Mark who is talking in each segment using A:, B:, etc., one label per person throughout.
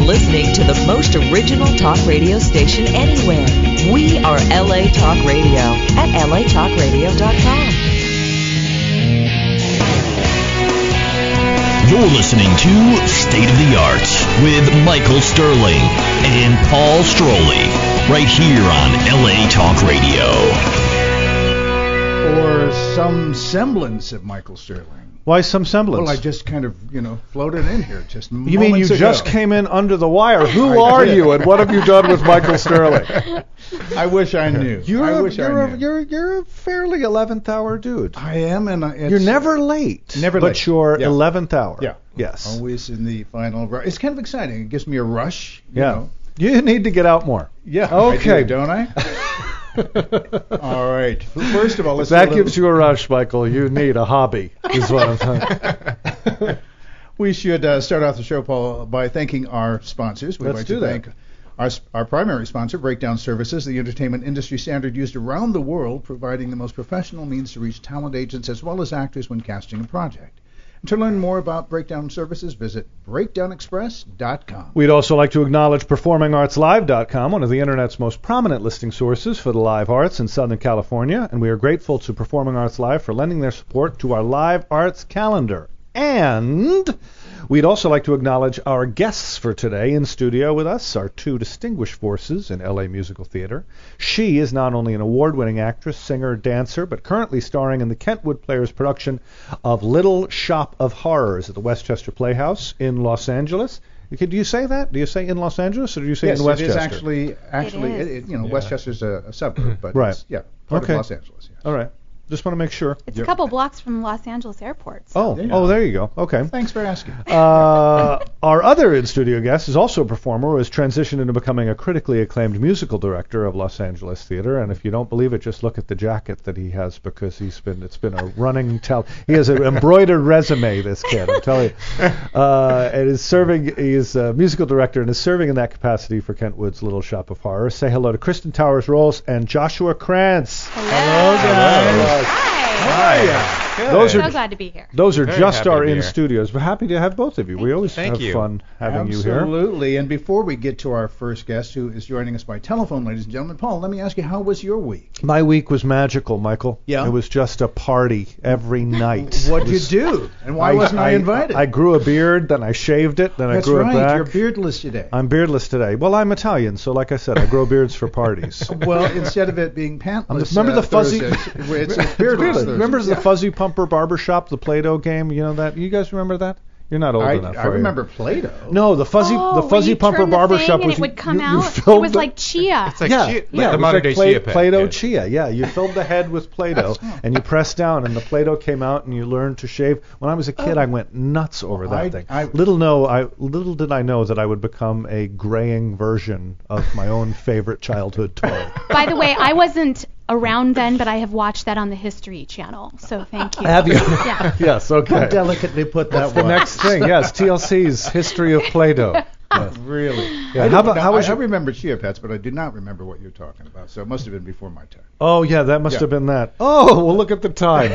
A: listening to the most original talk radio station anywhere. We are LA Talk Radio at latalkradio.com.
B: You're listening to State of the Arts with Michael Sterling and Paul Stroley, right here on LA Talk Radio.
C: Or some semblance of Michael Sterling.
D: Why some semblance?
C: Well, I just kind of, floated in here just moments
D: You mean you
C: ago.
D: just came in under the wire? Who are you, and what have you done with Michael Sterling?
C: I wish I knew.
D: You're a fairly 11th hour dude.
C: I am, and
D: you're never late.
C: Never
D: but
C: late.
D: But you're
C: Yeah.
D: 11th hour.
C: Yeah.
D: Yes.
C: Always in the final. It's kind of exciting. It gives me a rush.
D: Yeah. You need to get out more.
C: Yeah.
D: Okay.
C: I do, don't I? All right. First of all, let's
D: that gives you a rush, Michael. You need a hobby, is what I'm saying.
C: We should start off the show, Paul, by thanking our sponsors. We'd like to thank our primary sponsor, Breakdown Services, the entertainment industry standard used around the world, providing the most professional means to reach talent agents as well as actors when casting a project. To learn more about Breakdown Services, visit breakdownexpress.com.
D: We'd also like to acknowledge PerformingArtsLive.com, one of the Internet's most prominent listing sources for the live arts in Southern California, and we are grateful to Performing Arts Live for lending their support to our live arts calendar. And we'd also like to acknowledge our guests for today in studio with us, our two distinguished forces in LA musical theater. She is not only an award-winning actress, singer, dancer, but currently starring in the Kentwood Players production of Little Shop of Horrors at the Westchester Playhouse in Los Angeles. Do you say that? Do you say in Los Angeles, or do you say in Westchester?
C: Yes, it is actually, Westchester's a suburb, but
D: right.
C: It's, part of Los Angeles. Yes.
D: All right. Just want to make sure.
E: It's a couple blocks from Los Angeles Airport.
D: So. Oh, there you go. Okay.
C: Thanks for asking.
D: Our other in-studio guest is also a performer who has transitioned into becoming a critically acclaimed musical director of Los Angeles Theater. And if you don't believe it, just look at the jacket that he has, because it's been a running tell. He has an embroidered resume, this kid, I'm telling you. And he is a musical director and is serving in that capacity for Kentwood's Little Shop of Horrors. Say hello to Kristen Towers-Rolls and Joshua Krantz.
E: Hello,
D: guys.
E: Hi.
D: Those are
E: so glad to be here.
D: Those are just our in-studios. We're happy to have both of you. We always
C: Thank
D: have fun having you here.
C: Absolutely. And before we get to our first guest, who is joining us by telephone, ladies and gentlemen, Paul, let me ask you, how was your week?
D: My week was magical, Michael.
C: Yeah.
D: It was just a party every night.
C: What'd you do? And why wasn't I invited?
D: I grew a beard, then I shaved it, then I grew it back.
C: That's right. You're beardless today.
D: I'm beardless today. Well, I'm Italian, so like I said, I grow beards for parties.
C: Well, instead of it being pantless,
D: remember the fuzzy?
C: It's beardless.
D: Remember the Fuzzy Pumper Barbershop, the Play-Doh game? You know that? You guys remember that? You're not old enough.
C: I remember Play-Doh.
D: No, the Fuzzy Pumper Barbershop
E: was.
D: It
E: would come out. It was like chia.
F: It's like
D: chia,
F: the modern day chia pet.
D: Play-Doh chia. Yeah, you filled the head with Play-Doh and you pressed down, and the Play-Doh came out, and you learned to shave. When I was a kid, I went nuts over that thing. Little did I know that I would become a graying version of my own favorite childhood toy.
E: By the way, I wasn't around then, but I have watched that on the History Channel, so thank you.
D: Have you?
E: Yeah.
D: Yes, okay.
C: How delicately put that
D: What's the next thing? Yes, TLC's History of Play-Doh. Yes.
C: Really?
D: Yeah.
C: I remember chia pets, but I do not remember what you're talking about, so it must have been before my time.
D: Oh, yeah, that must have been that. Oh, well, look at the time.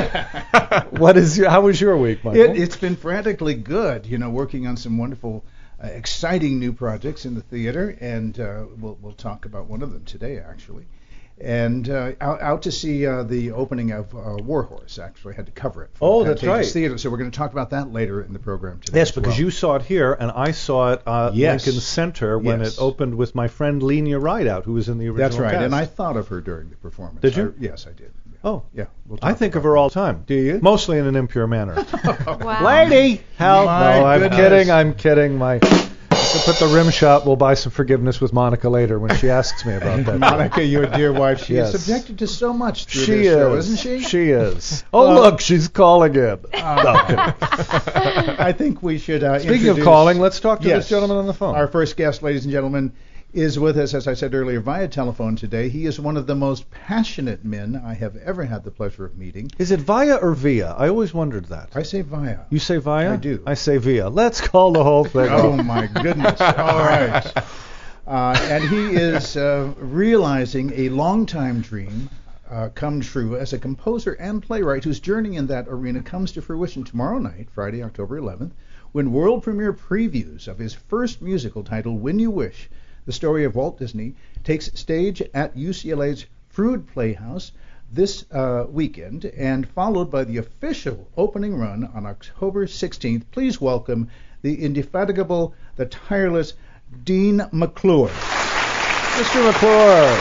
D: How was your week, Michael?
C: It's been frantically good, working on some wonderful, exciting new projects in the theater, and we'll talk about one of them today, actually. And out to see the opening of Warhorse. Actually, I had to cover it.
D: Oh, that's right.
C: Theater. So we're going to talk about that later in the program today.
D: Yes, because you saw it here, and I saw it at Lincoln Center when it opened with my friend Lenia Rideout, who was in the original
C: That's right,
D: cast.
C: and I thought of her during the performance.
D: Did you?
C: Yes, I did. Yeah.
D: Oh,
C: yeah.
D: I think of her all the time.
C: Do you?
D: Mostly in an impure manner.
E: Wow.
D: Lady, help!
C: My
D: No, I'm
C: goodness.
D: kidding. We'll put the rim shot. We'll buy some forgiveness with Monica later when she asks me about that.
C: Monica, your dear wife, she is subjected to so much through this show, isn't she?
D: She is. Oh, look, she's calling in.
C: I think we should
D: Speaking of calling, let's talk to this gentleman on the phone.
C: Our first guest, ladies and gentlemen, is with us, as I said earlier, via telephone today. He is one of the most passionate men I have ever had the pleasure of meeting.
D: Is it via or via? I always wondered that.
C: I say via.
D: You say via?
C: I do.
D: I say via. Let's call the whole thing.
C: Oh, my goodness. All right. And he is realizing a longtime dream come true as a composer and playwright whose journey in that arena comes to fruition tomorrow night, Friday, October 11th, when world premiere previews of his first musical titled When You Wish, the story of Walt Disney, takes stage at UCLA's Froude Playhouse this weekend, and followed by the official opening run on October 16th. Please welcome the indefatigable, the tireless Dean McClure.
D: Mr. McClure.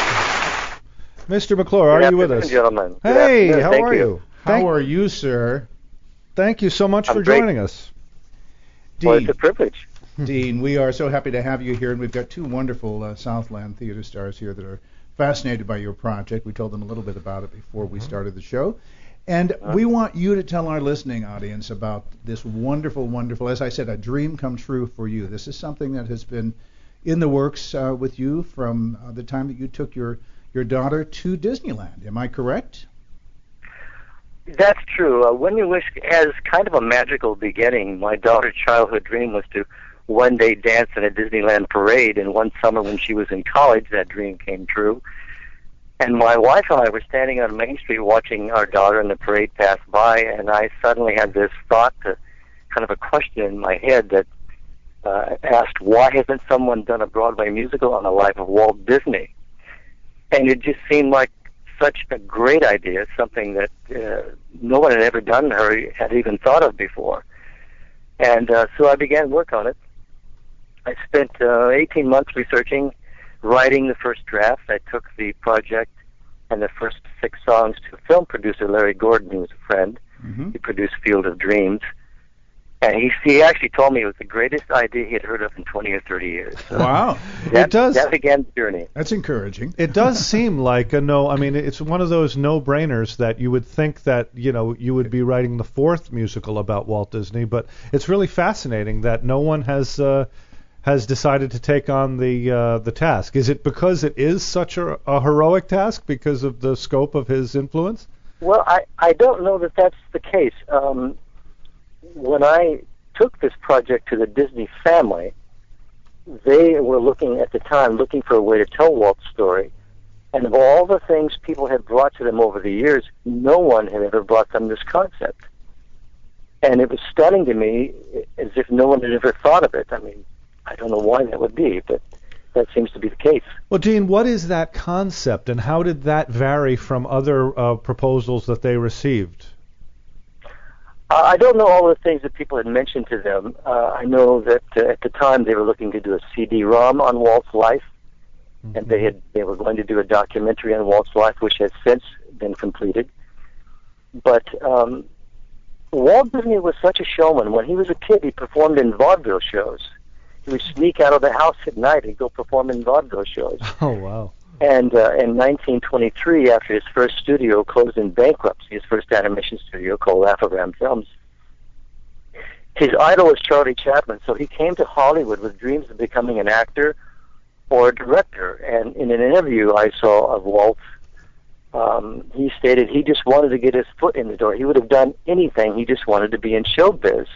D: Mr. McClure, are you with us?
F: Gentlemen.
D: Hey, how are you?
C: How are you, sir?
D: Thank you so much for joining us.
C: Dean,
F: well, it's a privilege.
C: Dean, we are so happy to have you here, and we've got two wonderful Southland theater stars here that are fascinated by your project. We told them a little bit about it before we started the show. And we want you to tell our listening audience about this wonderful, wonderful, as I said, a dream come true for you. This is something that has been in the works with you from the time that you took your daughter to Disneyland. Am I correct?
F: That's true. When You Wish has kind of a magical beginning. My daughter's childhood dream was to one day dance in a Disneyland parade, and one summer when she was in college, that dream came true. And my wife and I were standing on Main Street watching our daughter and the parade pass by, and I suddenly had this thought, kind of a question in my head that asked, why hasn't someone done a Broadway musical on the life of Walt Disney? And it just seemed like such a great idea, something that no one had ever done or had even thought of before. And so I began work on it. I spent 18 months researching, writing the first draft. I took the project and the first 6 songs to film producer Larry Gordon, who was a friend. Mm-hmm. He produced Field of Dreams. And he actually told me it was the greatest idea he had heard of in 20 or 30 years. So
C: wow.
F: That began the journey.
C: That's encouraging.
D: It does seem like it's one of those no-brainers that you would think that, you would be writing the 4th musical about Walt Disney, but it's really fascinating that no one has decided to take on the task. Is it because it is such a heroic task because of the scope of his influence?
F: Well, I don't know that that's the case. When I took this project to the Disney family, they were looking for a way to tell Walt's story. And of all the things people had brought to them over the years, no one had ever brought them this concept. And it was stunning to me, as if no one had ever thought of it. I mean, I don't know why that would be, but that seems to be the case.
D: Well, Dean, what is that concept, and how did that vary from other proposals that they received?
F: I don't know all the things that people had mentioned to them. I know that at the time they were looking to do a CD-ROM on Walt's life, mm-hmm. and they were going to do a documentary on Walt's life, which has since been completed. But Walt Disney was such a showman. When he was a kid, he performed in vaudeville shows. He would sneak out of the house at night and go perform in vaudeville shows.
D: Oh, wow.
F: And in 1923, after his first studio closed in bankruptcy, his first animation studio called Laugh-O-Gram Films, his idol was Charlie Chaplin, so he came to Hollywood with dreams of becoming an actor or a director. And in an interview I saw of Walt, he stated he just wanted to get his foot in the door. He would have done anything. He just wanted to be in showbiz.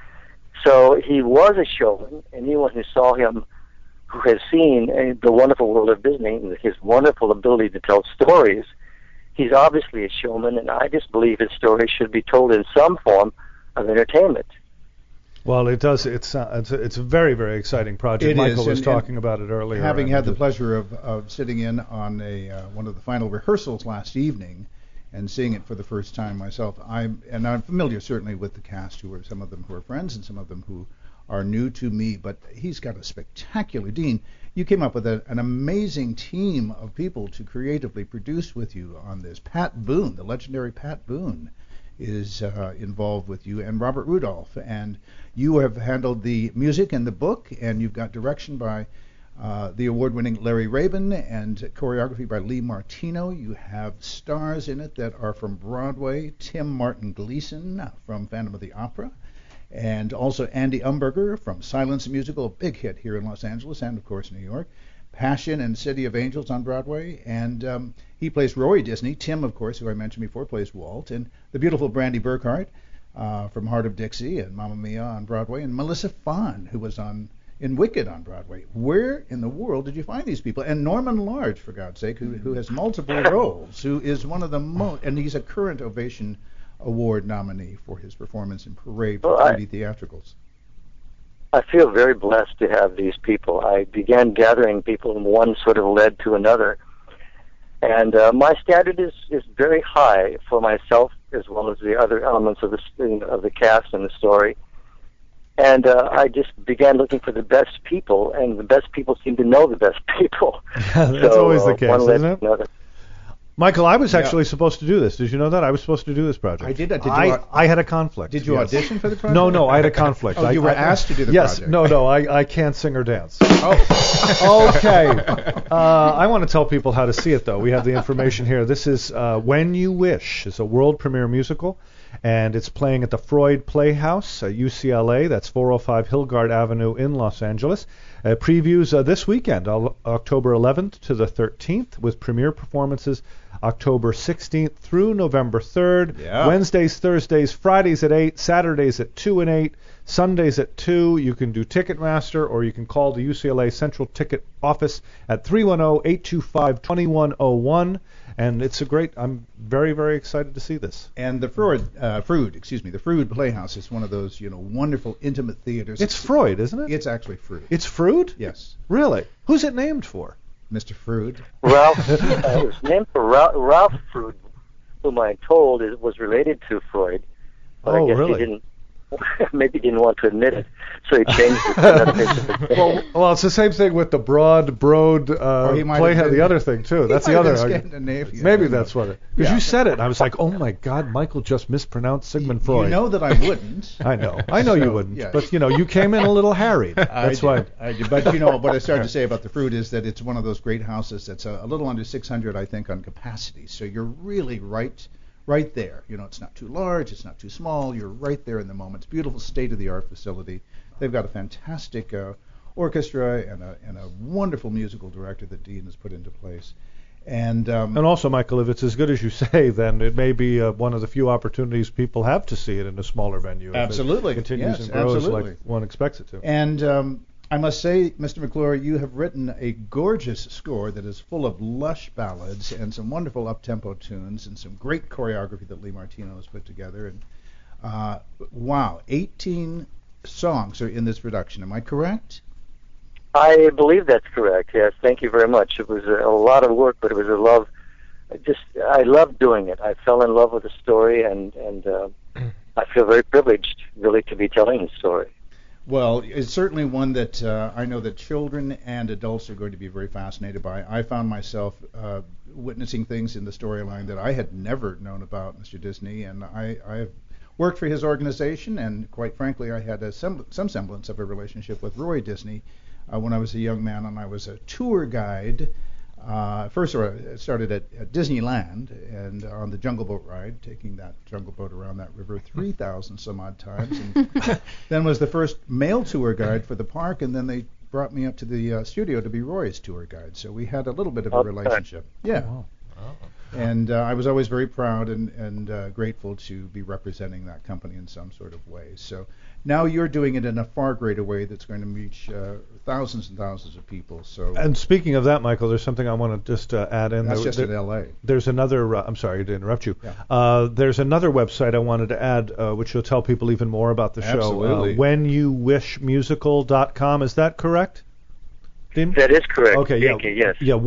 F: So he was a showman. Anyone who saw him, who has seen the wonderful world of Disney, his wonderful ability to tell stories, he's obviously a showman, and I just believe his story should be told in some form of entertainment.
D: Well, it does. It's a very, very exciting project. Michael was talking about it earlier.
C: Having had the pleasure of sitting in on one of the final rehearsals last evening and seeing it for the first time myself, I'm familiar certainly with the cast, some of them who are friends and some of them who are new to me, but he's got a spectacular... Dean, you came up with an amazing team of people to creatively produce with you on this. Pat Boone, the legendary Pat Boone, is involved with you, and Robert Rudolph, and you have handled the music and the book, and you've got direction by the award-winning Larry Rabin and choreography by Lee Martino. You have stars in it that are from Broadway, Tim Martin Gleason from Phantom of the Opera, and also Andy Umberger from Silence Musical, a big hit here in Los Angeles and, of course, New York. Passion and City of Angels on Broadway, and he plays Roy Disney. Tim, of course, who I mentioned before, plays Walt, and the beautiful Brandy Burkhart from Heart of Dixie and Mamma Mia on Broadway, and Melissa Fahn, who was in Wicked on Broadway. Where in the world did you find these people? And Norman Large, for God's sake, who has multiple roles, who is one of the most, and he's a current Ovation Award nominee for his performance in Parade for 3D theatricals.
F: I feel very blessed to have these people. I began gathering people, and one sort of led to another. And my standard is very high for myself, as well as the other elements of the cast and the story. And I just began looking for the best people, and the best people seem to know the best people.
D: That's always the case, isn't it?
F: Another.
D: Michael, I was actually supposed to do this. Did you know that? I was supposed to do this project.
C: I did.
D: I had a conflict.
C: Did you audition for the project?
D: No, I had a conflict.
C: You were asked to do the project.
D: Yes, no, I can't sing or dance.
C: Oh.
D: Okay. I want to tell people how to see it, though. We have the information here. This is When You Wish. It's a world premiere musical, and it's playing at the Freud Playhouse at UCLA. That's 405 Hillgard Avenue in Los Angeles. Previews this weekend, October 11th to the 13th, with premiere performances October 16th through November 3rd.
C: Yeah.
D: Wednesdays, Thursdays, Fridays at 8, Saturdays at 2 and 8, Sundays at 2. You can do Ticketmaster, or you can call the UCLA Central Ticket Office at 310-825-2101. And it's a great. I'm very, very excited to see this.
C: And the Freud Playhouse is one of those, wonderful intimate theaters.
D: It's Freud, isn't it?
C: It's actually Freud.
D: It's Freud?
C: Yes.
D: Really? Who's it named for?
C: Mr. Freud.
F: Ralph. It was named for Ralph Freud, whom I'm told was related to Freud. But I guess
D: really?
F: Maybe he didn't want to admit it, so he changed it to another name.
D: Well, it's the same thing with the Broad Playhouse, the other thing, too. That's the other argument. Maybe that's what it is. Because you said it, and I was like, oh, my God, Michael just mispronounced Sigmund Freud.
C: You know that I wouldn't.
D: I know you wouldn't. Yes. But, you came in a little harried. That's why.
C: I did. But, what I started to say about the Freud is that it's one of those great houses that's a little under 600, I think, on capacity. So you're really right there. It's not too large, it's not too small. You're right there in the moment. It's a beautiful state-of-the-art facility. They've got a fantastic orchestra and a wonderful musical director that Dean has put into place. And
D: also, Michael, if it's as good as you say, then it may be one of the few opportunities people have to see it in a smaller venue.
C: Absolutely.
D: If it continues and grows like one expects it to.
C: And I must say, Mr. McClure, you have written a gorgeous score that is full of lush ballads and some wonderful up-tempo tunes and some great choreography that Lee Martino has put together. And wow, 18 songs are in this production. Am I correct?
F: I believe that's correct, yes. Thank you very much. It was a lot of work, but it was a love. I loved doing it. I fell in love with the story, and I feel very privileged, really, to be telling the story.
C: Well, it's certainly one that I know that children and adults are going to be very fascinated by. I found myself witnessing things in the storyline that I had never known about Mr. Disney, and I have worked for his organization, and quite frankly, I had some semblance of a relationship with Roy Disney when I was a young man, and I was a tour guide. First, I started at Disneyland and on the Jungle Boat ride, taking that Jungle Boat around that river 3,000 some odd times. And then was the first male tour guide for the park, and then they brought me up to the studio to be Roy's tour guide. So we had a little bit of a relationship. Yeah. Oh. And I was always very proud and grateful to be representing that company in some sort of way. So now you're doing it in a far greater way that's going to reach thousands and thousands of people. So. And
D: speaking of that, Michael, there's something I want to just add in.
C: That's just in L.A.
D: There's another. I'm sorry to interrupt you. Yeah. There's another website I wanted to add, which will tell people even more about the show.
C: Absolutely.
D: WhenYouWishMusical.com. Is that correct?
F: That is correct.
D: Okay,
F: Thank you, yes.
D: Yeah,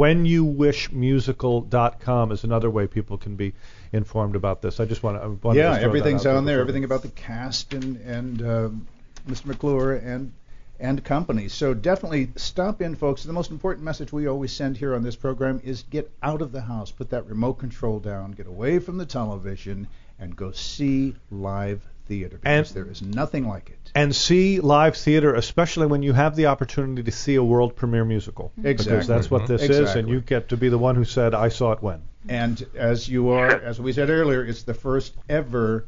D: WhenYouWishMusical.com is another way people can be informed about this. I just want to.
C: Yeah, everything's on there. Everything about the cast and Mr. McClure and company. So definitely stop in, folks. The most important message we always send here on this program is get out of the house, put that remote control down, get away from the television, and go see live theater, because there is nothing like it.
D: And see live theater, especially when you have the opportunity to see a world premiere musical.
C: Exactly.
D: Because that's what this is, and you get to be the one who said, I saw it when.
C: And as we said earlier, it's the first ever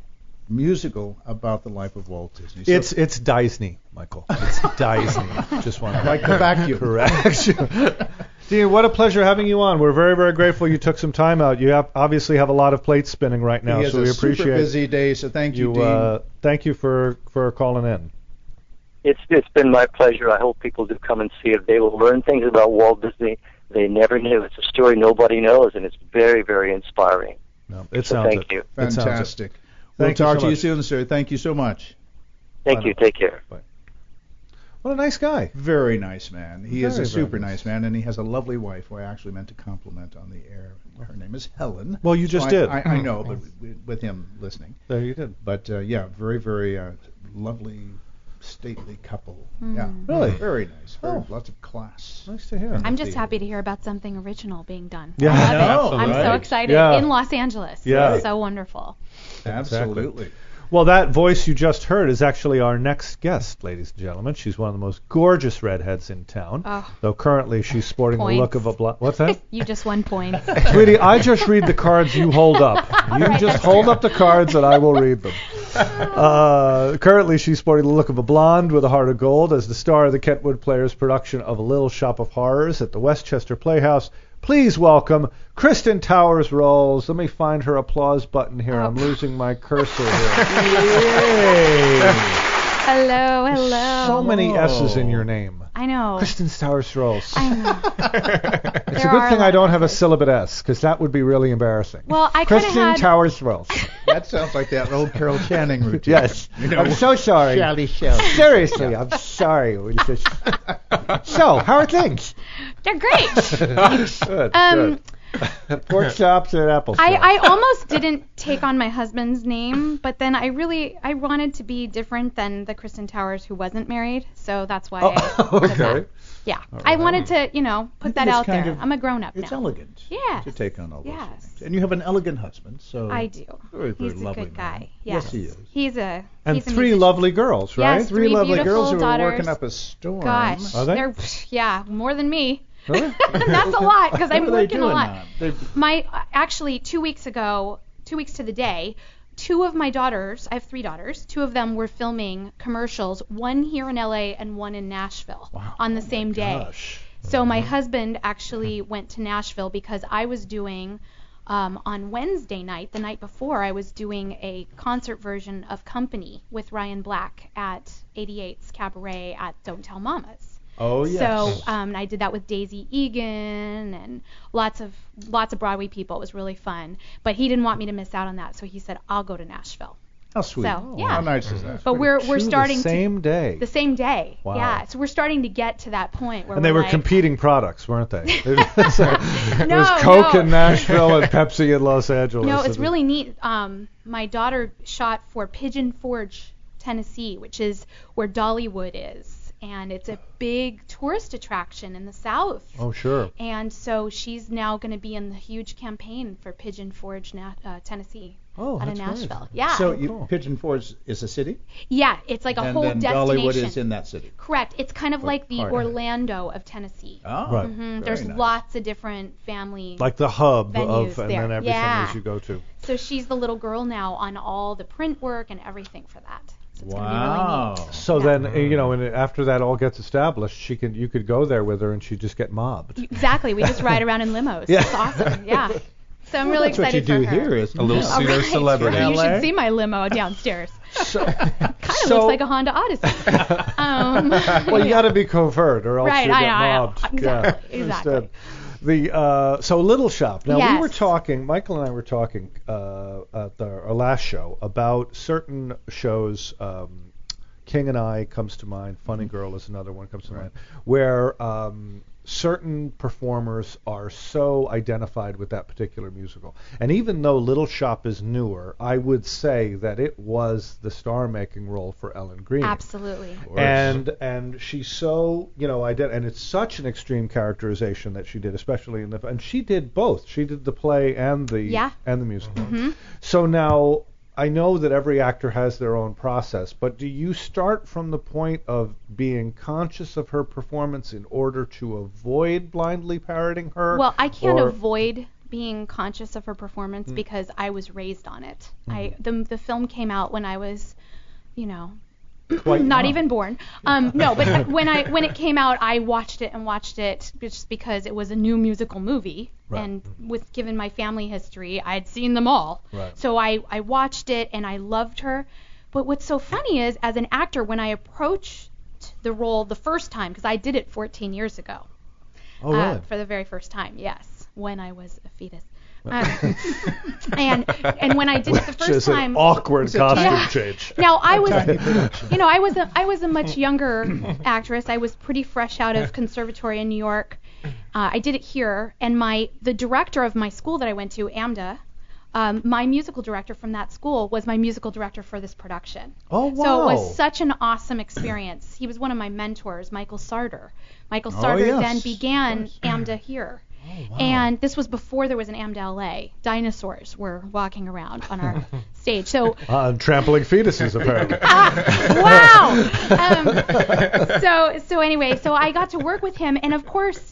C: musical about the life of Walt Disney. So
D: it's Disney, Michael. It's Disney. Just want to
C: like the vacuum.
D: Correct. Dean, what a pleasure having you on. We're very, very grateful you took some time out. You obviously have a lot of plates spinning right now, so we appreciate it.
C: It's a super busy day, so thank you, Dean.
D: Thank you for calling in.
F: It's been my pleasure. I hope people do come and see it. They will learn things about Walt Disney they never knew. It's a story nobody knows, and it's very, very inspiring.
D: No,
F: thank you.
C: Fantastic. We'll talk to you soon, sir. Thank you so much.
F: Thank you. Take care.
D: Bye. What a nice guy.
C: Very nice man. He is a super
D: nice
C: nice man, and he has a lovely wife who I actually meant to compliment on the air. Her name is Helen.
D: Well, you just did.
C: I know, but with him listening.
D: There you did.
C: But very, very lovely, stately couple. Yeah,
D: really,
C: very nice. Lots of class.
D: Nice to hear.
E: I'm just happy to hear about something original being done.
D: Yeah,
E: I love it.
C: Right.
E: I'm so excited. In Los Angeles.
D: Yeah,
E: so wonderful.
C: Absolutely.
D: Exactly. Well, that voice you just heard is actually our next guest, ladies and gentlemen. She's one of the most gorgeous redheads in town. Though currently she's sporting the look of a What's that?
E: You just won points.
D: Sweetie, I just read the cards you hold up. You just hold up the cards and I will read them. Currently she's sporting the look of a blonde with a heart of gold as the star of the Kentwood Players production of A Little Shop of Horrors at the Westchester Playhouse. Please welcome Kristen Towers-Rolls. Let me find her applause button here. I'm losing my cursor here. Yay!
E: Hello.
D: So many S's in your name.
E: I know.
D: Kristen Towers-Rolls.
E: I know.
D: It's a good thing I don't have a syllabate S, because that would be really embarrassing.
E: Well, I kind of
D: Kristen Towers-Rolls.
C: That sounds like that old Carol Channing routine.
D: Yes. I'm so sorry.
C: Shally.
D: Seriously, I'm sorry. So, how are things?
E: They're great.
D: Good. Pork chops and apple sauce.
E: I almost didn't take on my husband's name, but then I wanted to be different than the Kristen Towers who wasn't married, so that's why I did that. Yeah. Right. I wanted to, put that out there. I'm a grown-up now.
C: It's elegant.
E: Yes.
C: To take on all those things. And you have an elegant husband, so.
E: I do.
C: Very, very
E: He's
C: lovely
E: a good guy.
C: man.
E: Yes,
C: he is.
E: He's a
D: three lovely girls, right?
E: Yes,
C: three lovely girls who
E: daughters.
C: are working up a storm.
E: Gosh.
D: Are they?
E: They're, more than me.
D: Really?
E: That's a lot because I'm working a lot.
C: Now?
E: Actually 2 weeks ago, 2 weeks to the day, two of my daughters, I have 3 daughters, 2 of them were filming commercials, one here in LA and one in Nashville on the same day.
C: Gosh.
E: So my husband actually went to Nashville because I was doing on Wednesday night, the night before, I was doing a concert version of Company with Ryan Black at 88's Cabaret at Don't Tell Mamas.
C: Oh yes.
E: So I did that with Daisy Egan and lots of Broadway people. It was really fun. But he didn't want me to miss out on that, so he said I'll go to Nashville.
C: How sweet.
E: So, yeah.
C: How nice is that?
E: But we're starting
D: the same day.
E: The same day.
D: Wow.
E: Yeah. So we're starting to get to that point where
D: and they were
E: like,
D: competing products, weren't they? It
E: No,
D: was Coke in Nashville and Pepsi in Los Angeles.
E: No, it's really neat. My daughter shot for Pigeon Forge, Tennessee, which is where Dollywood is. And it's a big tourist attraction in the South.
D: Oh, sure.
E: And so she's now going to be in the huge campaign for Pigeon Forge, Tennessee.
D: Oh,
E: out
D: that's
E: of Nashville.
D: Great.
E: Yeah.
C: So Pigeon Forge is a city?
E: Yeah, it's like a whole
C: destination.
E: destination.
C: And then Dollywood is in that city.
E: Correct. It's kind of like the Orlando of Tennessee.
C: Oh,
D: right.
E: Mm-hmm. There's
C: nice.
E: lots of different family
D: like the hub
E: venues
D: of and
E: there.
D: then everything
E: Yeah.
D: as you go to.
E: So she's the little girl now on all the print work and everything for that. So it's
C: Wow.
E: going to be really neat.
D: So
E: Yeah.
D: then, and after that all gets established, you could go there with her and she'd just get mobbed.
E: Exactly. We just ride around in limos.
D: Yeah.
E: It's awesome. Yeah. So I'm really
C: That's what you
E: excited
C: do
E: for her.
C: here, isn't
G: A little
C: it?
G: pseudo
E: Right.
G: celebrity.
E: You
C: LA?
E: should see my limo downstairs.
D: So,
E: Kind of looks like a Honda Odyssey.
D: well, you got to be covert, or else
E: Right,
D: you
E: I
D: get
E: know.
D: mobbed.
E: Exactly, exactly.
D: Understood. So Little Shop. Now we
E: Yes.
D: were talking. Michael and I were talking at our last show about certain shows. King and I comes to mind. Funny Girl is another one comes to mind, where certain performers are so identified with that particular musical. And even though Little Shop is newer, I would say that it was the star-making role for Ellen Greene.
E: Absolutely.
D: And she's so, and it's such an extreme characterization that she did, especially and she did both. She did the play and the musical.
E: Mm-hmm.
D: So now I know that every actor has their own process, but do you start from the point of being conscious of her performance in order to avoid blindly parroting her?
E: Well, I can't avoid being conscious of her performance because I was raised on it. The film came out when I was, not even born. No, but when it came out, I watched it just because it was a new musical movie.
D: Right.
E: And given my family history, I'd seen them all.
D: Right.
E: So I watched it and I loved her. But what's so funny is, as an actor, when I approached the role the first time, because I did it 14 years ago.
D: Oh, really?
E: For the very first time, yes, when I was a fetus. And when I did it the first time,
D: an awkward costume change.
E: Now I was, I was a much younger actress. I was pretty fresh out of conservatory in New York. I did it here, and the director of my school that I went to, AMDA, my musical director from that school was my musical director for this production.
D: Oh, wow.
E: So it was such an awesome experience. He was one of my mentors, Michael Sarter. Michael Sarter then began AMDA here. Oh, wow. And this was before there was an AMDA LA. Dinosaurs were walking around on our stage. So
D: trampling fetuses, apparently.
E: Wow. So anyway, so I got to work with him, and of course,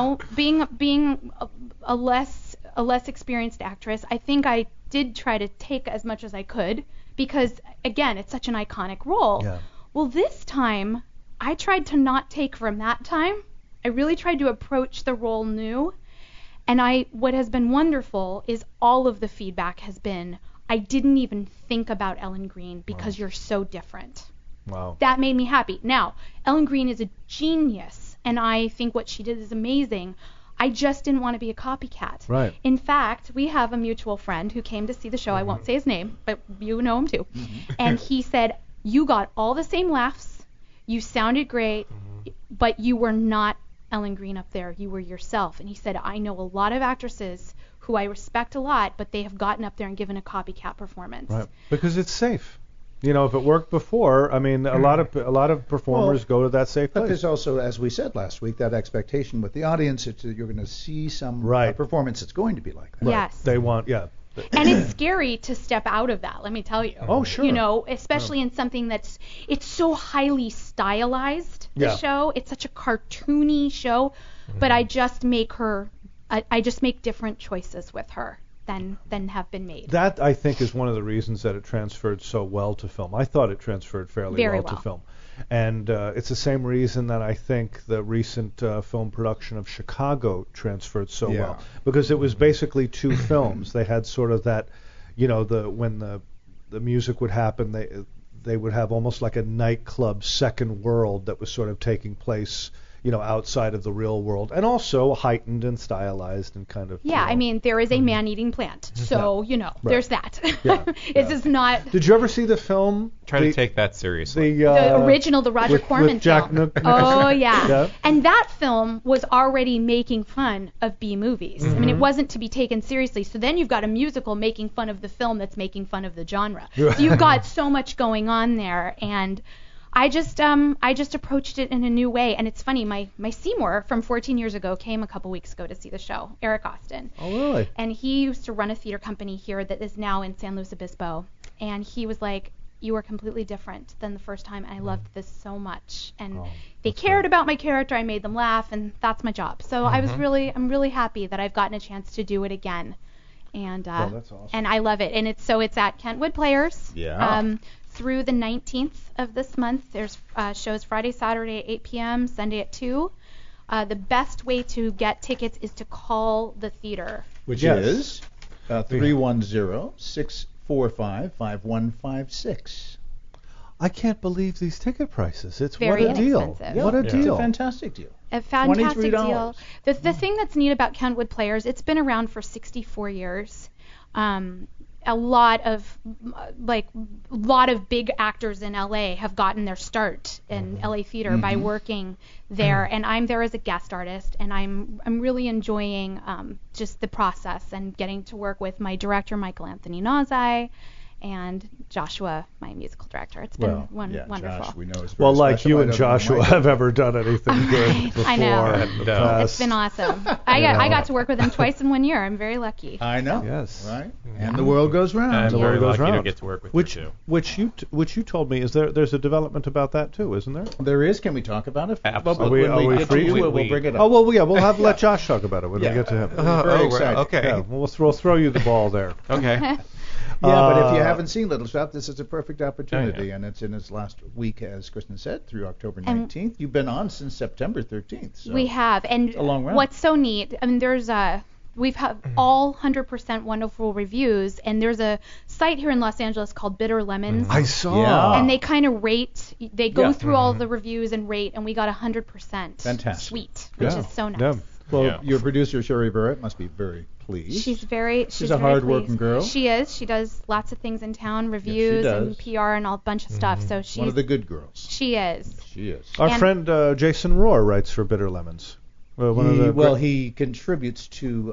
E: being a less experienced actress, I think I did try to take as much as I could because, again, it's such an iconic role.
D: Yeah.
E: Well, this time, I tried to not take from that time. I really tried to approach the role new. And what has been wonderful is all of the feedback has been, I didn't even think about Ellen Greene because you're so different.
D: Wow.
E: That made me happy. Now, Ellen Greene is a genius, and I think what she did is amazing. I just didn't want to be a copycat.
D: Right.
E: In fact, we have a mutual friend who came to see the show. I won't say his name, but you know him too. And he said, you got all the same laughs. You sounded great, but you were not Ellen Greene up there. You were yourself. And he said, I know a lot of actresses who I respect a lot, but they have gotten up there and given a copycat performance.
D: Right. Because it's safe. If it worked before, I mean, a lot of performers go to that safe place.
C: But there's also, as we said last week, that expectation with the audience that you're going to see some performance that's going to be like that.
D: Right.
E: Yes.
D: They want,
E: And it's scary to step out of that, let me tell you.
D: Oh, sure.
E: Especially in something it's so highly stylized, the show. It's such a cartoony show, but I just make different choices with her than have been made.
D: That, I think, is one of the reasons that it transferred so well to film. I thought it transferred fairly well to film. And it's the same reason that I think the recent film production of Chicago transferred so well. Because it was basically two films. They had sort of that, when the music would happen, they would have almost like a nightclub second world that was sort of taking place outside of the real world, and also heightened and stylized and kind of.
E: Yeah, I mean, there is a man-eating plant, so there's that. It's just not.
D: Did you ever see the film?
G: Try to take that seriously.
E: The original, the Roger Corman
D: with Jack
E: film. Oh yeah, and that film was already making fun of B movies. I mean, it wasn't to be taken seriously. So then you've got a musical making fun of the film that's making fun of the genre. So you've got so much going on there, and. I just approached it in a new way, and it's funny. My Seymour from 14 years ago came a couple weeks ago to see the show, Eric Austin.
D: Oh, really?
E: And he used to run a theater company here that is now in San Luis Obispo, and he was like, "You are completely different than the first time, and I loved this so much." And they cared about my character. I made them laugh, and that's my job. So I'm really happy that I've gotten a chance to do it again, and
D: that's awesome.
E: And I love it. And it's at Kentwood Players.
C: Yeah.
E: Through the 19th of this month. There's shows Friday, Saturday at 8 p.m., Sunday at 2. The best way to get tickets is to call the theater.
C: Which is 310-645-5156.
D: I can't believe these ticket prices. It's
E: very
D: what a deal.
E: inexpensive.
C: Yeah,
D: what a deal.
C: It's a fantastic deal.
E: A fantastic
C: $23.
E: deal. The thing that's neat about Kentwood Players, it's been around for 64 years. A lot of big actors in LA have gotten their start in LA theater by working there, and I'm there as a guest artist, and I'm really enjoying just the process and getting to work with my director Michael Anthony Nazai and Joshua, my musical director. It's been wonderful.
C: Josh, we know is
D: well,
C: very
D: like you and Joshua have ever done anything good before.
E: I know.
D: In the past.
E: It's been awesome. I got to work with him twice in 1 year. I'm very lucky.
C: I know.
D: Yes.
C: Right. And the world goes round.
G: I'm
D: The world
G: very
D: goes
G: lucky
D: round.
G: to get to work with you too.
D: Which you told me there's a development about that too, isn't there?
C: There is. Can we talk about it?
G: Absolutely.
C: When we get
D: free?
C: to you, we'll bring it up.
D: Oh well, yeah, we'll let Josh talk about it when we get to him.
C: Very excited.
G: Okay.
D: Yeah, we'll throw you the ball there.
G: Okay.
C: Yeah, but if you haven't seen Little Shop, this is a perfect opportunity, and it's in its last week, as Kristen said, through October 19th. You've been on since September 13th. So
E: We have, and
C: a long run.
E: What's so neat? I mean, we've had all 100% wonderful reviews, and there's a site here in Los Angeles called Bitter Lemons.
D: I saw.
C: Yeah.
E: And they kind of rate. They go through all the reviews and rate, and we got 100%.
C: Fantastic.
E: Sweet, which is so nice.
D: Yeah.
C: Well, your producer, Sherry Barrett, must be very pleased.
E: She's
C: a
E: very
C: hard-working
E: pleased.
C: girl.
E: She is. She does lots of things in town, reviews and PR and a bunch of stuff. So she's
C: one of the good girls.
E: She is.
C: She is.
D: Our friend Jason Rohr writes for Bitter Lemons.
C: He contributes to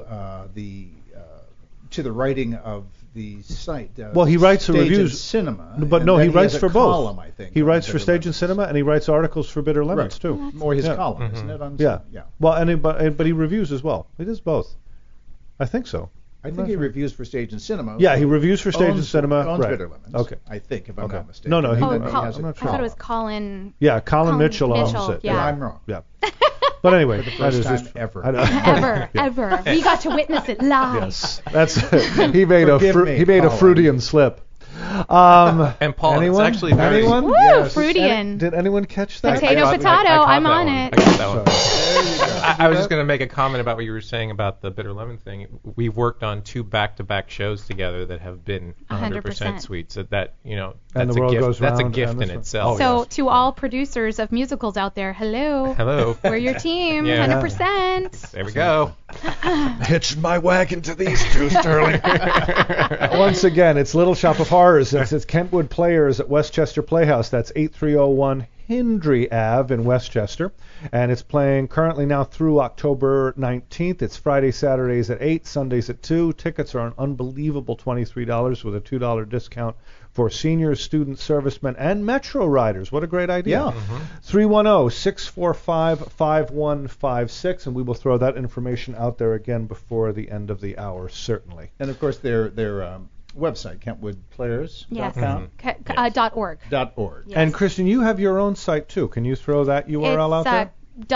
C: the writing of the site.
D: He writes
C: Stage
D: reviews.
C: And Cinema.
D: But no, he writes for both.
C: Column, I think,
D: he writes for
C: Bitter
D: Stage
C: Lemons.
D: and Cinema, and he writes articles for Bitter Lemons too.
C: More his column, isn't it? On
D: yeah.
C: Yeah.
D: Well, but he reviews as well. He does both. I think so.
C: I think he reviews for Stage and Cinema.
D: Yeah, he reviews for Stage and Cinema.
C: Owns
D: right.
C: Bitter Lemons.
D: Okay.
C: I think, if I'm not mistaken.
D: No,
C: And
D: I'm
C: then
D: not
E: I
D: sure.
E: thought it was Colin.
D: Yeah, Colin Mitchell owns it.
E: Yeah.
C: I'm wrong.
D: Yeah. But anyway,
C: For the first time ever.
E: Ever. We got to witness it live.
D: Yes, that's he made a
C: Colin.
D: Freudian slip.
G: And Paul,
D: anyone?
G: it's actually very...
D: Anyone?
E: Woo,
C: Yes.
E: Freudian.
D: Did anyone catch that?
E: Potato, I'm on it.
G: I got that one.
C: There you go.
G: I was just going to make a comment about what you were saying about the Bitter Lemon thing. We've worked on 2 back-to-back shows together that have been 100% sweet. So that,
D: And
G: that's
D: the world
G: a gift.
D: goes
G: That's a
D: round,
G: gift
D: and
G: in
D: this one.
G: itself.
E: So to all producers of musicals out there, hello.
G: Hello.
E: We're your team,
G: Yeah.
E: 100%.
G: There we go.
D: Hitched my wagon to these two, Sterling. Once again, it's Little Shop of Horrors. It's Kentwood Players at Westchester Playhouse. That's 8301 Hindley Ave in Westchester. And it's playing currently now through October 19th. It's Friday, Saturdays at 8, Sundays at 2. Tickets are an unbelievable $23 with a $2 discount for seniors, students, servicemen, and Metro riders. What a great idea.
C: Yeah.
D: 310-645-5156, and we will throw that information out there again before the end of the hour, certainly.
C: And of course, their website, KentwoodPlayers.com.
E: Yes. .org.
C: .org.
E: Yes.
D: And Kristen, you have your own site too. Can you throw that URL out there?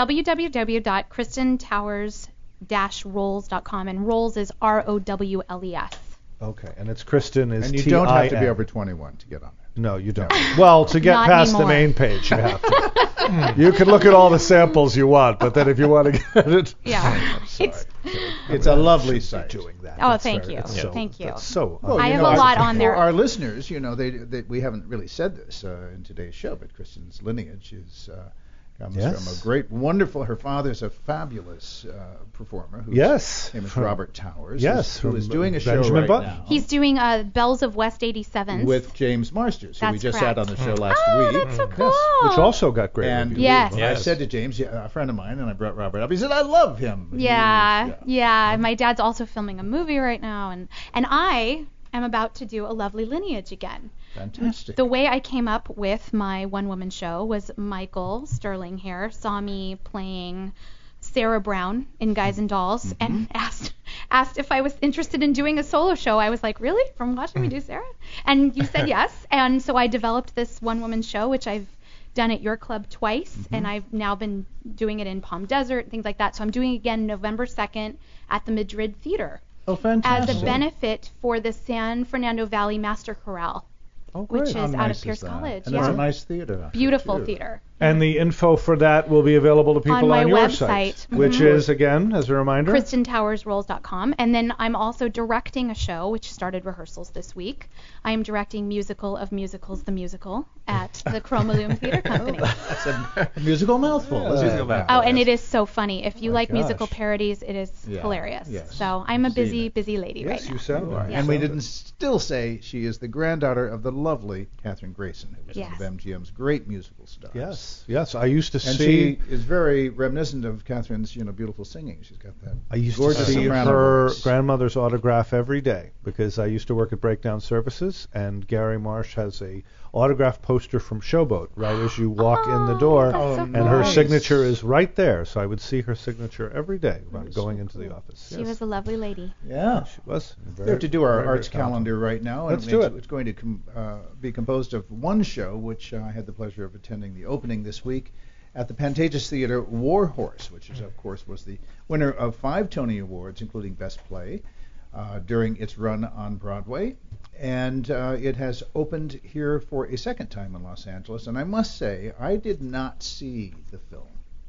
E: www.kristentowers-rolls.com, and Rolls is ROWLES.
D: Okay, and it's Kristen is
C: And you
D: T-I-N.
C: don't have to be over 21 to get on it.
D: No, you don't. Well, to get
E: Not
D: past
E: anymore.
D: the main page, you have to. You can look at all the samples you want, but then if you want to get it,
E: Yeah.
C: It's a lovely site.
D: doing that.
E: Oh,
D: That's
E: thank
D: very-
E: you.
D: that's so-
E: Thank you.
D: That's so.
C: Well,
E: I
C: you
E: have
C: know,
E: a lot on there.
C: For our listeners, they we haven't really said this in today's show, but Kristen's lineage comes from a great, wonderful. Her father's a fabulous performer. His name is Robert Towers. who is doing a show
D: Benjamin
C: right
D: Button.
C: now.
E: He's doing Bells of West 87th.
C: With James Marsters, who we
E: That's
C: just
E: correct.
C: had on the show last
E: Oh,
C: week.
E: that's so cool.
D: Which also got great
C: And
D: reviews.
E: Yes.
C: I said to James, a friend of mine, and I brought Robert up. He said, "I love him."
E: Yeah. My dad's also filming a movie right now, and I am about to do a lovely lineage again.
C: Fantastic.
E: The way I came up with my one-woman show was Michael Sterling here saw me playing Sarah Brown in Guys and Dolls and asked if I was interested in doing a solo show. I was like, really? From watching me do Sarah? And you said yes. And so I developed this one-woman show, which I've done at your club twice, and I've now been doing it in Palm Desert, things like that. So I'm doing it again November 2nd at the Madrid Theater.
C: Oh, fantastic.
E: As a benefit for the San Fernando Valley Master Chorale, which is out of Pierce College.
C: And it's a nice theater.
E: Beautiful theater.
D: And the info for that will be available to people
E: my
D: on your
E: website,
D: site, which is, again, as a reminder,
E: KristenTowersRolls.com. And then I'm also directing a show, which started rehearsals this week. I am directing Musical of Musicals, the musical, at the Chromaloom Theater Company.
C: That's a musical mouthful.
E: Oh, and it is so funny. If you like
D: gosh.
E: musical parodies, it is hilarious.
C: Yes.
E: So I'm a
C: Seen
E: busy lady right
D: yes,
E: now.
D: you sound right.
C: And we didn't still say she is the granddaughter of the lovely Catherine Grayson, who was
E: Yes.
C: one of MGM's great musical stars.
D: Yes. I used to
C: And
D: see.
C: she is very reminiscent of Catherine's, beautiful singing. She's got that
D: I used to
C: gorgeous
D: see
C: soprano
D: her
C: voice.
D: grandmother's autograph every day because I used to work at Breakdown Services, and Gary Marsh has a autograph poster from Showboat right as you walk in the door,
E: that's so
D: and her
C: nice.
D: signature is right there. So I would see her signature every day going into the office.
E: She was a lovely lady.
C: Yeah.
D: She was.
C: We have to do our
D: very,
C: arts
D: very talented.
C: calendar right now.
D: Let's
C: and
D: do it.
C: It's going to be composed of one show, which I had the pleasure of attending the opening this week at the Pantages Theater, War Horse, which is, of course, was the winner of 5 Tony Awards, including Best Play, during its run on Broadway. And it has opened here for a second time in Los Angeles. And I must say, I did not see the film.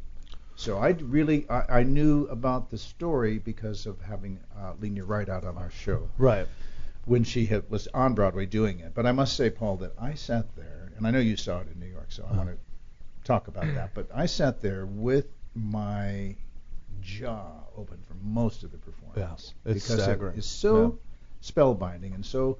C: So I knew about the story because of having Lena Wright out on our show.
D: Right.
C: When she was on Broadway doing it. But I must say, Paul, that I sat there, and I know you saw it in New York, so I want to talk about that. But I sat there with my jaw open for most of the performance.
D: Yeah, it's
C: because
D: staggering.
C: It is so spellbinding and so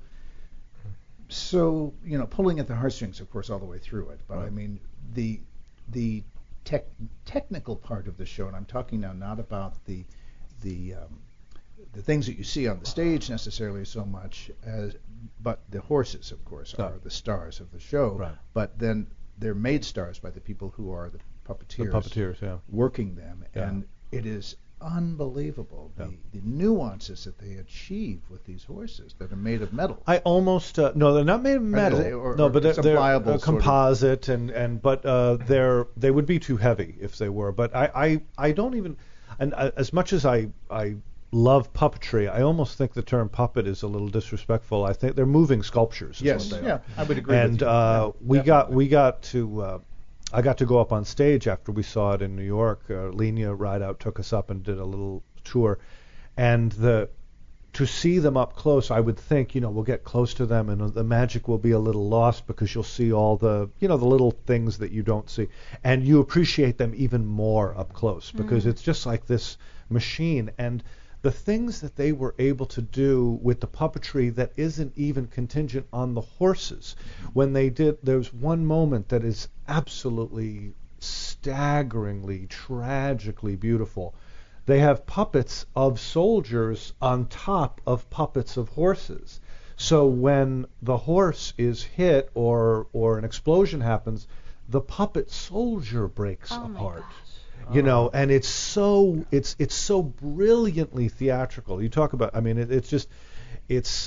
C: pulling at the heartstrings, of course, all the way through it. But
D: right.
C: I mean, the technical part of the show, and I'm talking now not about the things that you see on the stage necessarily so much but the horses, of course, are the stars of the show.
D: Right.
C: But then they're made stars by the people who are the puppeteers, working them, and it is unbelievable the nuances that they achieve with these horses that are made of metal.
D: I almost no, they're not made of metal. But they're composite, but they would be too heavy if they were. But I don't even, and as much as I love puppetry, I almost think the term puppet is a little disrespectful. I think they're moving sculptures.
C: Yes, I would agree.
D: And
C: with you.
D: I got to go up on stage after we saw it in New York. Lenia Rideout took us up and did a little tour, and to see them up close, I would think, we'll get close to them and the magic will be a little lost because you'll see all the, the little things that you don't see, and you appreciate them even more up close because it's just like this machine. And the things that they were able to do with the puppetry that isn't even contingent on the horses. When they did, there's one moment that is absolutely staggeringly, tragically beautiful. They have puppets of soldiers on top of puppets of horses. So when the horse is hit or an explosion happens, the puppet soldier breaks apart. And it's so brilliantly theatrical. You talk about, it's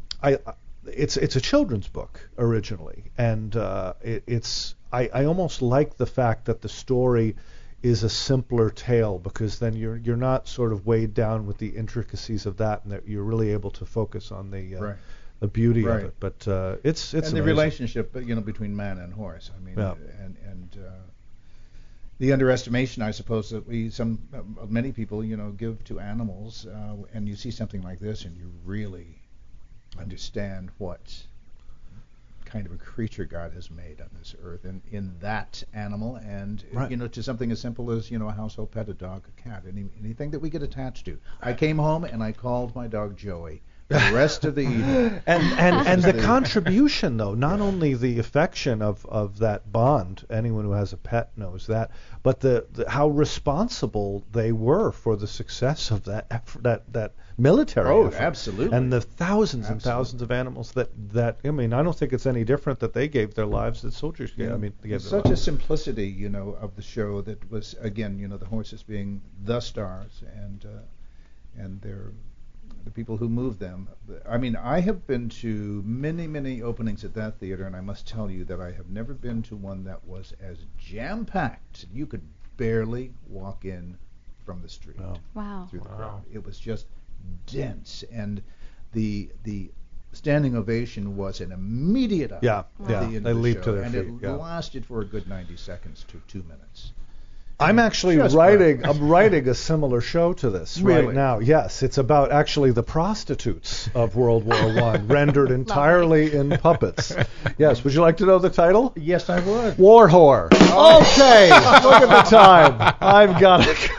D: a children's book originally, and I almost like the fact that the story is a simpler tale because then you're not sort of weighed down with the intricacies of that, and that you're really able to focus on the beauty of it. But it's
C: and
D: amazing.
C: the relationship between man and horse. The underestimation, I suppose, that many people, give to animals, and you see something like this, and you really understand what kind of a creature God has made on this earth, and in that animal, and to something as simple as a household pet, a dog, a cat, anything that we get attached to. I came home and I called my dog Joey. The rest of the evening.
D: And the contribution, though, not only the affection of that bond, anyone who has a pet knows that, but the how responsible they were for the success of that military effort.
C: Absolutely.
D: And the thousands and thousands of animals that I don't think it's any different that they gave their lives that soldiers gave. They gave
C: such a simplicity, of the show that was, again, the horses being the stars and their the people who move them. I have been to many, many openings at that theater, and I must tell you that I have never been to one that was as jam-packed. You could barely walk in from the street.
E: Wow.
C: Through the crowd. It was just dense, and the standing ovation was an immediate up.
D: They leaped to their feet.
C: And it lasted for a good 90 seconds to 2 minutes.
D: I'm actually writing a similar show to this right now. Yes, it's about actually the prostitutes of World War I, rendered entirely in puppets. Yes, would you like to know the title?
C: Yes, I would.
D: War Whore. Okay, look at the time. I've got to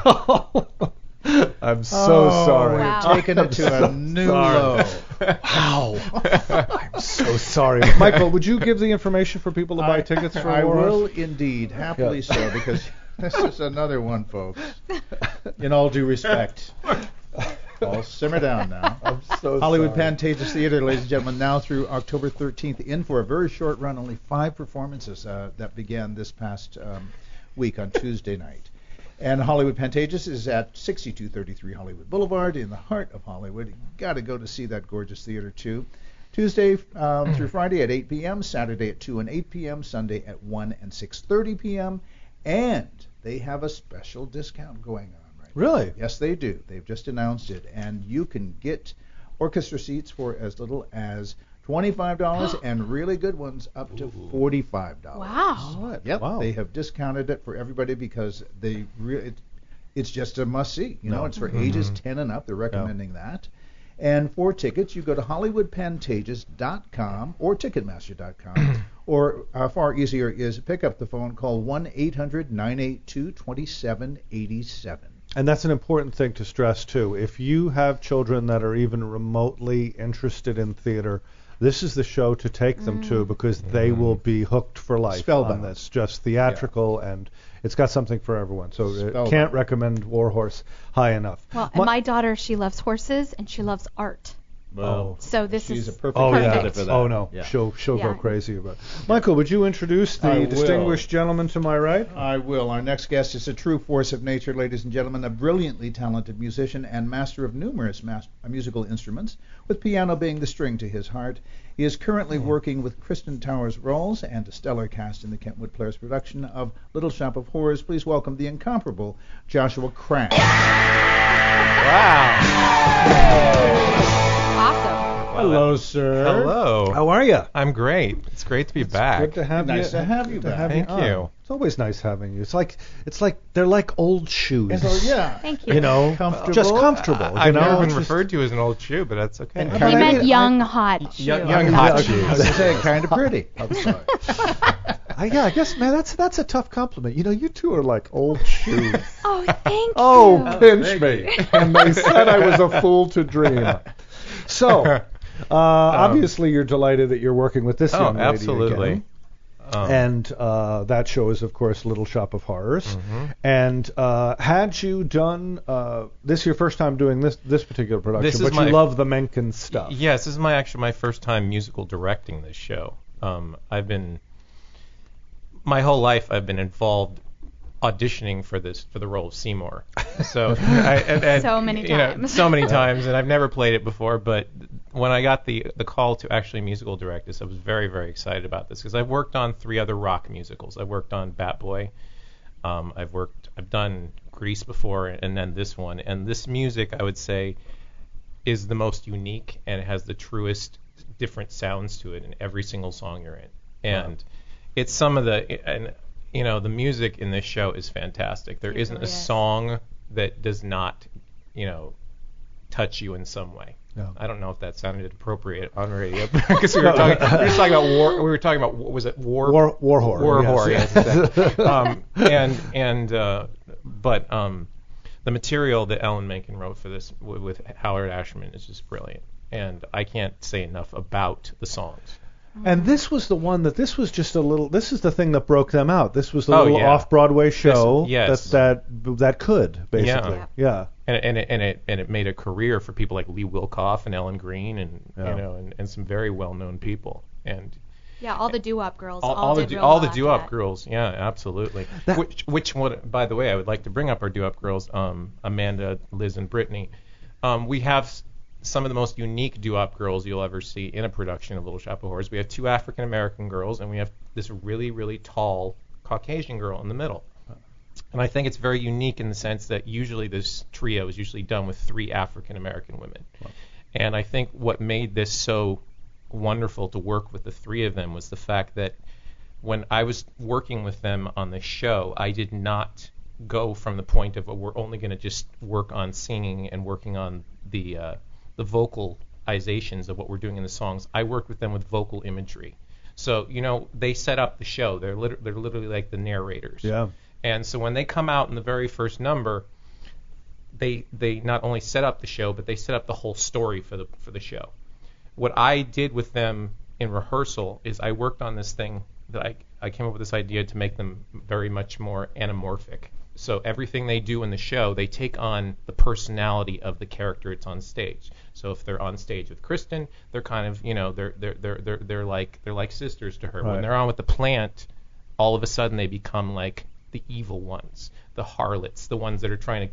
D: go. I'm so sorry.
C: Wow. You're taking it to a new low.
D: Wow. I'm so sorry. Michael, would you give the information for people to buy tickets for
C: I
D: War
C: will indeed, happily so, because this is another one, folks. In all due respect. I'll simmer down now.
D: I'm so
C: Hollywood
D: sorry.
C: Pantages Theater, ladies and gentlemen, now through October 13th, in for a very short run, only 5 performances that began this past week on Tuesday night. And Hollywood Pantages is at 6233 Hollywood Boulevard in the heart of Hollywood. You got to go to see that gorgeous theater, too. Tuesday through Friday at 8 p.m., Saturday at 2 and 8 p.m., Sunday at 1 and 6:30 p.m., and they have a special discount going on right now.
D: Really?
C: Yes, they do. They've just announced it, and you can get orchestra seats for as little as $25 and really good ones up to $45.
E: Wow.
C: Yep.
D: Wow.
C: They have discounted it for everybody because it's just a must-see. It's for ages 10 and up. They're recommending that. And for tickets, you go to HollywoodPantages.com or Ticketmaster.com. Or far easier is pick up the phone, call 1-800-982-2787.
D: And that's an important thing to stress, too. If you have children that are even remotely interested in theater, this is the show to take them to, because they will be hooked for life on this. Just theatrical, and it's got something for everyone. So can't recommend Warhorse high enough.
E: Well, and my daughter, she loves horses, and she loves art.
C: Oh,
E: so
C: she's a perfect
E: candidate
C: for that.
D: Oh no, she'll go crazy about it. Michael, would you introduce the distinguished gentleman to my right?
C: I will. Our next guest is a true force of nature, ladies and gentlemen, a brilliantly talented musician and master of numerous musical instruments, with piano being the string to his heart. He is currently working with Kristen Towers-Rawls and a stellar cast in the Kentwood Players production of Little Shop of Horrors. Please welcome the incomparable Joshua Crank.
G: Wow.
E: Awesome.
D: Hello, sir.
G: Hello.
D: How are you?
G: I'm great. It's great to be back.
D: Good to have you.
C: Nice to have you back.
G: Thank you.
D: It's always nice having you. It's like they're like old shoes.
E: Thank you.
D: You know,
C: Comfortable.
D: just comfortable.
G: I've
D: you know?
G: never been referred to as an old shoe, but that's okay.
C: And
E: He meant young, hot shoe.
G: Young hot shoes.
C: I was going to say, kind of pretty. I'm sorry.
D: I guess, man, that's a tough compliment. You know, you two are like old shoes.
E: Oh, thank you.
D: Oh, pinch me. And they said I was a fool to dream. So, obviously, you're delighted that you're working with this young lady
G: absolutely.
D: again. And that show is, of course, Little Shop of Horrors.
G: Mm-hmm.
D: And had you done this is your first time doing this particular production, but you love the Menken stuff.
G: Yes, this is my first time musical directing this show. My whole life I've been involved auditioning for the role of Seymour. So
E: so many times.
G: So many times, and I've never played it before. But when I got the call to actually musical direct this, I was very, very excited about this, because I've worked on 3 other rock musicals. I've worked on Bat Boy. I've done Grease before, and then this one. And this music, I would say, is the most unique, and it has the truest different sounds to it in every single song you're in. And it's some of the the music in this show is fantastic. There isn't a song that does not, touch you in some way. No. I don't know if that sounded appropriate on radio, because we were talking about war. We were talking about, what was it? War horror. War horror. Yes. But the material that Ellen Menken wrote for this with Howard Asherman is just brilliant, and I can't say enough about the songs.
D: And this was the one this was just a little. This is the thing that broke them out. This was the little off-Broadway show that could basically,
G: And it made a career for people like Lee Wilkoff and Ellen Green and some very well-known people. And
E: all the doo-wop girls.
G: All the doo-wop girls. Yeah, absolutely. Which one? By the way, I would like to bring up our doo-wop girls, Amanda, Liz, and Brittany. We have some of the most unique doo-wop girls you'll ever see in a production of Little Shop of Horrors. We have 2 African-American girls, and we have this really, really tall Caucasian girl in the middle. And I think it's very unique in the sense that usually this trio is usually done with 3 African-American women. Wow. And I think what made this so wonderful to work with the 3 of them was the fact that when I was working with them on the show, I did not go from the point of we're only going to just work on singing and working on the vocalizations of what we're doing in the songs. I worked with them with vocal imagery. So, they set up the show. They're literally like the narrators. Yeah. And so when they come out in the very first number, they not only set up the show, but they set up the whole story for the show. What I did with them in rehearsal is I worked on this thing that I came up with this idea to make them very much more anamorphic. So everything they do in the show, they take on the personality of the character it's on stage. So if they're on stage with Kristen, they're kind of, they're like sisters to her. Right. When they're on with the plant, all of a sudden they become like the evil ones, the harlots, the ones that are trying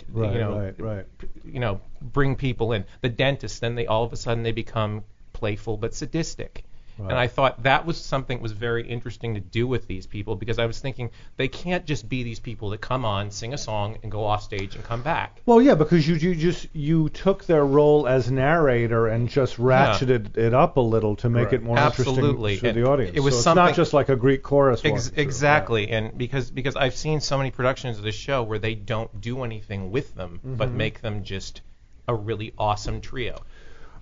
G: to, bring people in. The dentist, then all of a sudden they become playful but sadistic. Right. And I thought that was something that was very interesting to do with these people, because I was thinking they can't just be these people that come on, sing a song, and go off stage and come back.
D: Well, yeah, because you took their role as narrator and just ratcheted it up a little to make it more interesting to the audience. It was so it's not just like a Greek chorus.
G: Exactly, and because I've seen so many productions of this show where they don't do anything with them, but make them just a really awesome trio.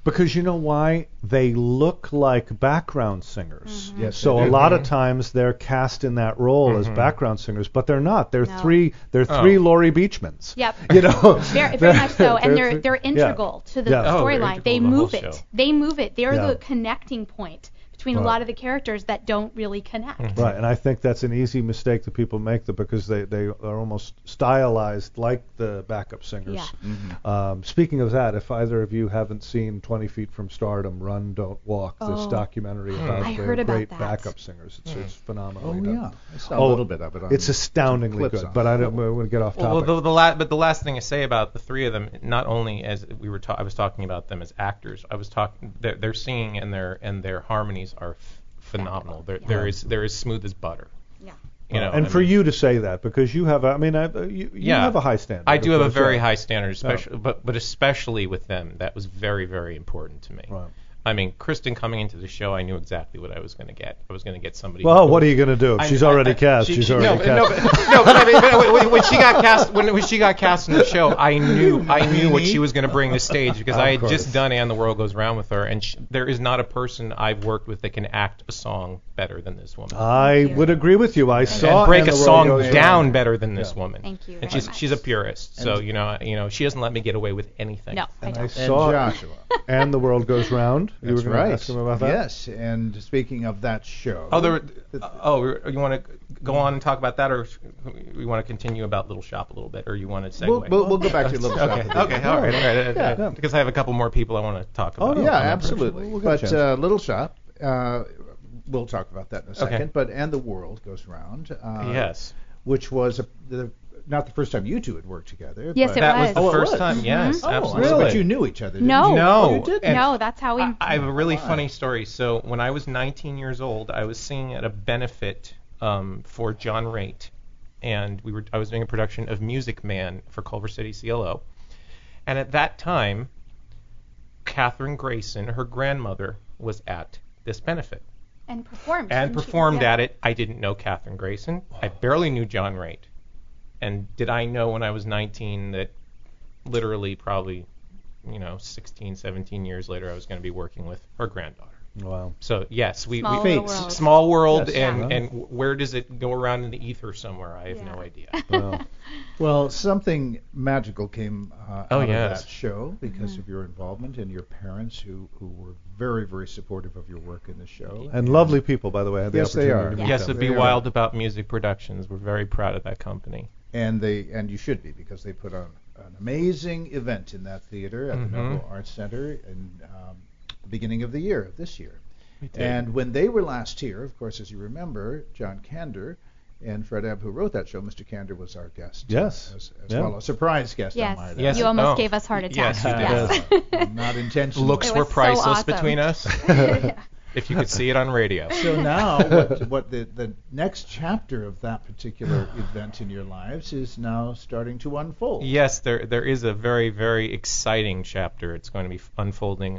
D: Because you know why? They look like background singers.
E: Mm-hmm.
C: Yes,
D: so a lot of times they're cast in that role as background singers, but they're not. They're three Laurie Beachmans.
E: Yep.
D: You know,
E: very much so, and they're integral to the storyline. They move it. They move it. They're the connecting point between a lot of the characters that don't really connect.
D: Right, and I think that's an easy mistake that people make because they are almost stylized like the backup singers.
E: Yeah.
D: Speaking of that, if either of you haven't seen 20 Feet from Stardom, Run, Don't Walk, this documentary about the great backup singers, it's phenomenal.
C: Oh, yeah. I saw a little bit of it.
D: It's astoundingly good, but I don't want to get off topic.
G: Well, the last thing I say about the three of them, not only as I was talking about them as actors, I was talking their singing and their harmonies are phenomenal. They're as smooth as butter.
E: Yeah.
G: You know,
D: and for you to say that, because you have, you have a high standard.
G: I do have a very high standard, especially, but especially with them, that was very, very important to me.
D: Right.
G: I mean, Kristen coming into the show, I knew exactly what I was going to get. I was going to get somebody.
D: Well, what are you going to do? She's already cast. She's already cast.
G: But I mean, when she got cast, when she got cast in the show, I knew what she was going to bring to stage because I had just done "And the World Goes Round" with her, and there is not a person I've worked with that can act a song better than this woman.
D: I would agree with you. I saw
G: and break a song down better than this woman.
E: Thank you.
G: And she's a purist, so you know she doesn't let me get away with anything.
E: No,
D: and
E: I
D: I saw
C: Joshua.
D: And the World Goes Round. You were going to ask him about that?
C: Yes, and speaking of that show.
G: You want to go on and talk about that, or you want to continue about Little Shop a little bit, or you want to segue?
C: We'll go back to Little Shop.
G: Okay, all right. Yeah. Because I have a couple more people I want to talk about.
C: Oh, yeah, absolutely. But Little Shop, we'll talk about that in a second.
G: Okay.
C: But And the World Goes Round.
G: Yes.
C: Which was not the first time you two had worked together.
E: Yes, it was.
G: That was the first time. Yes, absolutely.
C: Really? But you knew each other, didn't
E: No.
C: you?
G: No.
C: You didn't?
E: No, that's how we.
G: I have a really funny story. So when I was 19 years old, I was singing at a benefit for John Raitt, and I was doing a production of Music Man for Culver City CLO, and at that time, Catherine Grayson, her grandmother, was at this benefit.
E: And performed.
G: At it. I didn't know Catherine Grayson. I barely knew John Raitt. And did I know when I was 19 that literally probably, 16, 17 years later I was going to be working with her granddaughter.
D: Wow.
G: So, yes, we
E: small world.
G: Yes. And where does it go around in the ether somewhere? I have no idea.
C: Well, something magical came out of that show because of your involvement and your parents who were very, very supportive of your work in the show.
D: And lovely people, by the way.
C: Yes, they are.
G: Yes, it'd be Wild About Music Productions. We're very proud of that company.
C: And you should be, because they put on an amazing event in that theater at the Melville Arts Center in the beginning of this year. And when they were last here, of course, as you remember, John Kander and Fred Ebb, who wrote that show, Mr. Kander was our guest.
D: Yes.
C: As well, a surprise guest.
E: Yes.
C: I might add.
G: Yes.
E: You almost gave us heart attacks.
G: Yes.
C: Not intentionally.
G: Looks were priceless
E: so awesome.
G: between us. If you could see it on radio.
C: So now, what the next chapter of that particular event in your lives is now starting to unfold.
G: Yes, there is a very, very exciting chapter. It's going to be unfolding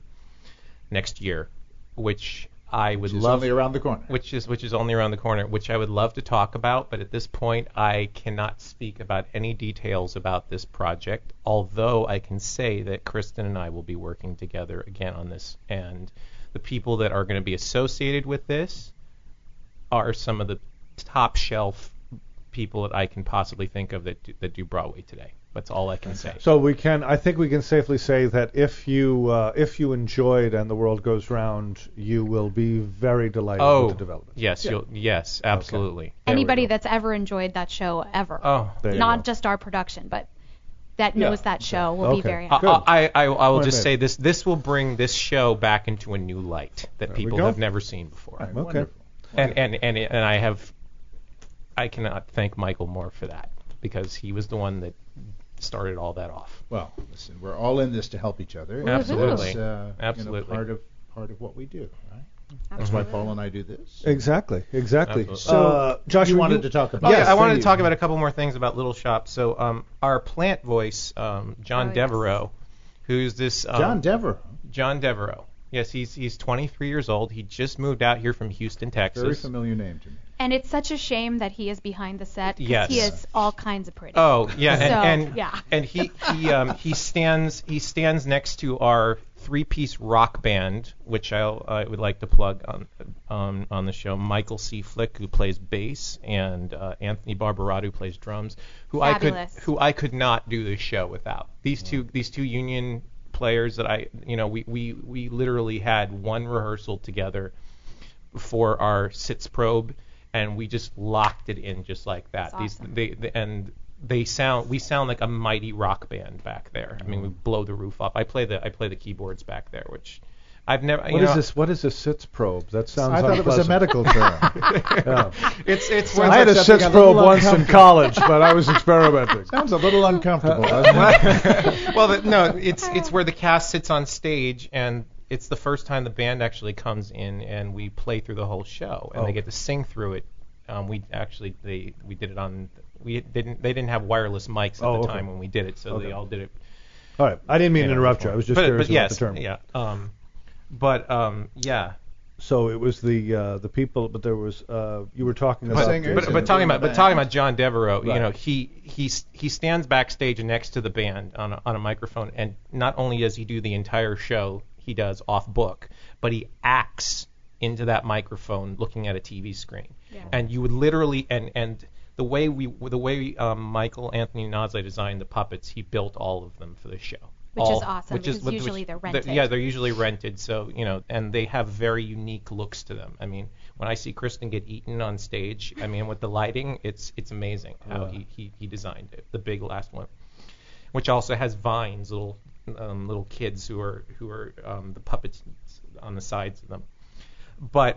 G: next year, which I would love.
C: Only around the corner.
G: Which is only around the corner, which I would love to talk about, but at this point I cannot speak about any details about this project. Although I can say that Kristen and I will be working together again on this, and the people that are going to be associated with this are some of the top shelf people that I can possibly think of that do Broadway today. That's all I can say.
D: So I think we can safely say that if you enjoyed And the World Goes Round, you will be very delighted with the development.
G: Yes, yes, absolutely.
D: Okay.
E: Anybody that's ever enjoyed that show ever. Not just our production, but that knows that show will be very happy.
G: I will just say this will bring this show back into a new light that people have never seen before.
C: Right,
D: okay.
C: Wonderful.
G: And I cannot thank Michael more for that, because he was the one that started all that off.
C: Well, listen, we're all in this to help each other.
G: Absolutely.
C: Absolutely. Part of what we do, right? That's why Paul and I do this.
D: Exactly.
G: Absolutely.
D: So, Josh,
C: you wanted to talk about.
G: I wanted to talk about a couple more things about Little Shop. So, our plant voice, John Devereaux, who's this
C: John Devereaux.
G: John Devereaux. Yes, he's 23 years old. He just moved out here from Houston, Texas.
C: Very familiar name to me.
E: And it's such a shame that he is behind the set, because
G: yes.
E: he is all kinds of pretty.
G: Oh yeah,
E: So,
G: and he stands next to our 3-piece rock band, which I would like to plug on the show. Michael C. Flick, who plays bass, and Anthony Barbarato, who plays drums. Who I could not do this show without. These two union players that we literally had one rehearsal together for our Sitz probe, and we just locked it in just like that.
E: That's awesome.
G: We sound like a mighty rock band back there. I mean, we blow the roof off. I play the keyboards back there, which I've never.
D: What is a Sitz probe? That sounds.
C: I thought it was a medical term.
D: Yeah.
G: It's.
D: I had a Sitz probe once in college, but I was experimenting.
C: Sounds a little uncomfortable, doesn't it?
G: Well, it's where the cast sits on stage, and it's the first time the band actually comes in, and we play through the whole show, and they get to sing through it. We did it on. They didn't have wireless mics at the time when we did it, so they all did it.
D: All right, I didn't mean to interrupt you. I was just curious about the term.
G: Yeah.
D: So it was the people, but there was you were talking about.
G: But talking about John Devereaux,
D: right.
G: He stands backstage next to the band on a microphone, and not only does he do the entire show, he does off book, but he acts into that microphone looking at a TV screen. Yeah. And you would literally and the way Michael Anthony Nazle designed the puppets, he built all of them for the show.
E: Which is awesome, because usually they're rented.
G: They're usually rented, so, and they have very unique looks to them. I mean, when I see Kristen get eaten on stage, I mean, with the lighting, it's amazing how he designed it, the big last one, which also has vines, little kids who are the puppets on the sides of them. But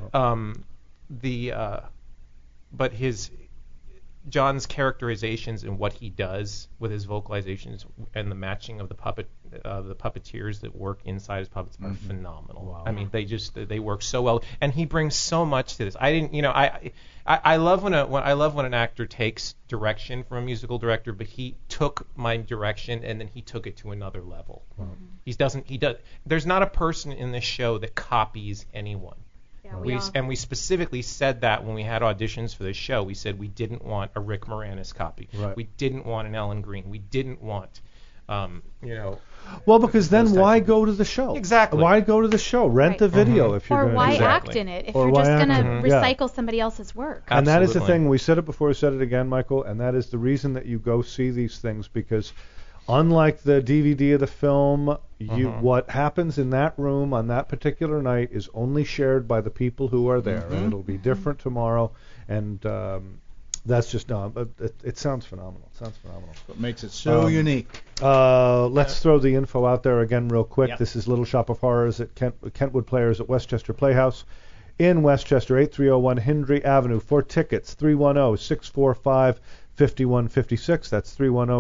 G: John's characterizations and what he does with his vocalizations and the matching of the puppeteers that work inside his puppets are phenomenal. Wow. I mean, they work so well, and he brings so much to this. I love when an actor takes direction from a musical director, but he took my direction and then he took it to another level. Mm-hmm. There's not a person in this show that copies anyone. Yeah, we specifically said that when we had auditions for this show. We said we didn't want a Rick Moranis copy. Right. We didn't want an Ellen Green. We didn't want,
D: Well, because then why go to the show?
G: Exactly.
D: Why go to the show? Rent the video if you're
E: going to. Or why
D: act
E: in it if you're just going to recycle somebody else's work?
D: And that is the thing. We said it before, we said it again, Michael, and that is the reason that you go see these things, because unlike the DVD of the film, what happens in that room on that particular night is only shared by the people who are there, and it'll be different tomorrow. And that's just it sounds phenomenal. It sounds phenomenal.
C: What makes it so unique?
D: Let's throw the info out there again real quick.
C: Yep.
D: This is Little Shop of Horrors at Kentwood Players at Westchester Playhouse in Westchester, 8301 Hindley Avenue. For tickets, 310-645-5156. That's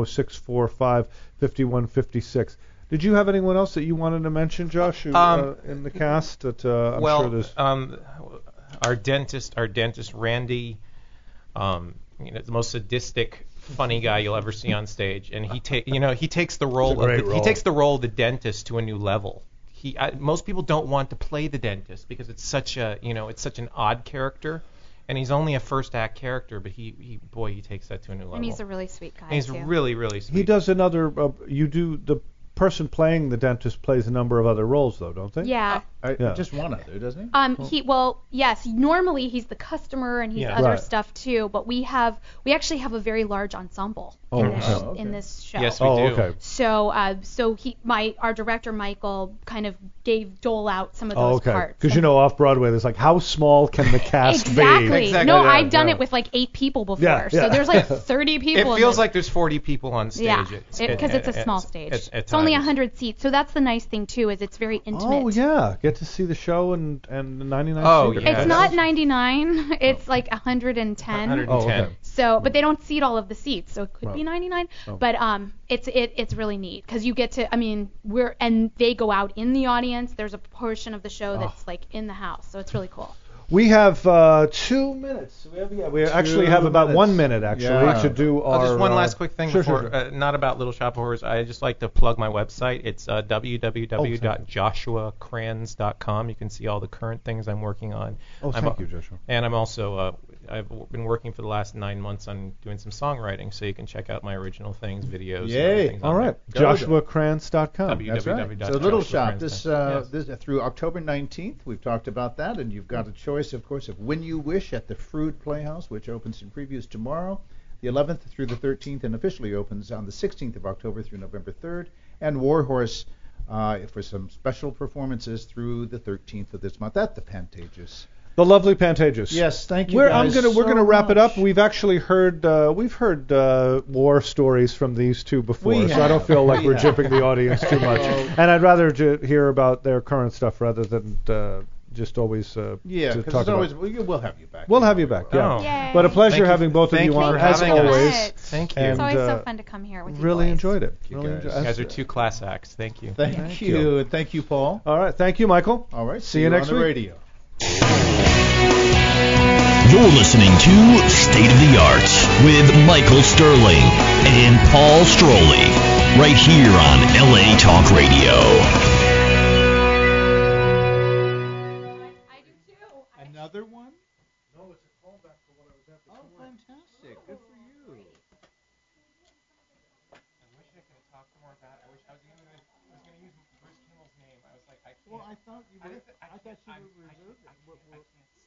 D: 310-645-5156. Did you have anyone else that you wanted to mention, Josh, in the cast? That I'm sure there's.
G: Our dentist Randy, the most sadistic, funny guy you'll ever see on stage, and he takes the role of the dentist to a new level. Most people don't want to play the dentist because it's such an odd character. And he's only a first act character, but he takes that to a new level.
E: And he's a really sweet guy.
G: And he's really, really sweet.
D: He does another. The person playing the dentist plays a number of other roles, though, don't they?
E: Yeah.
C: Just one other, doesn't
E: he? Yes. Normally he's the customer and he's other stuff too, but we actually have a very large ensemble in this show.
G: Yes, we do.
D: Okay.
E: So our director Michael kind of dole out some of those parts.
D: Because off Broadway there's like, how small can the cast be?
E: Exactly. No, I've done it with like 8 people before. So there's like 30 people.
G: It feels like there's 40 people on stage.
E: Yeah, because it's a small stage. It's only 100 seats, so that's the nice thing too, is it's very intimate.
D: Oh yeah, get to see the show and 99 seats.
E: Yeah. It's not 99. It's like 110.
G: 110.
D: Oh, okay.
E: So, but they don't seat all of the seats, so it could be 99. Oh. But it's really neat because you get to. I mean, they go out in the audience. There's a portion of the show that's like in the house, so it's really cool.
D: We have 2 minutes. We actually have about 1 minute to do our.
G: Just one last quick thing
D: before.
G: Not about Little Shop of Horrors. I just like to plug my website. It's www.joshuacrans.com. You can see all the current things I'm working on.
D: Thank you, Joshua.
G: And I'm also I've been working for the last 9 months on doing some songwriting, so you can check out my original things, videos.
C: Yay!
G: And
D: all right, JoshuaKrantz.com.
C: That's right. So Little Shop this through October 19th. We've talked about that, and you've got a choice, of course, of When You Wish at the Frood Playhouse, which opens in previews tomorrow, the 11th through the 13th, and officially opens on the 16th of October through November 3rd, and Warhorse for some special performances through the 13th of this month at the Pantages.
D: The lovely Pantages.
C: Yes, thank you. We're
D: gonna wrap it up. We've actually heard war stories from these two before, so I don't feel like we're jipping the audience too much. And I'd rather hear about their current stuff rather than just always to talk about.
C: We'll have you back.
D: We'll have you back. Yeah. But a pleasure having both of you on as always.
G: Thank you.
E: It's always so fun to come here with you.
D: Really enjoyed it.
G: You guys are two class acts. Thank you.
C: Thank you. Thank you, Paul.
D: All right. Thank you, Michael.
C: All right.
D: See you next
C: on the
D: week.
C: Radio.
B: You're listening to State of the Arts with Michael Sterling and Paul Stroley, right here on LA Talk Radio.
E: I do too.
C: Another one? No, it's a callback to what I was at this morning. Fantastic. Good for you.
G: I wish I could have talked more about it. I was going to use Bruce Kimmel's name. I was like, I can't.
C: Well, I thought you were reserved.
G: I can't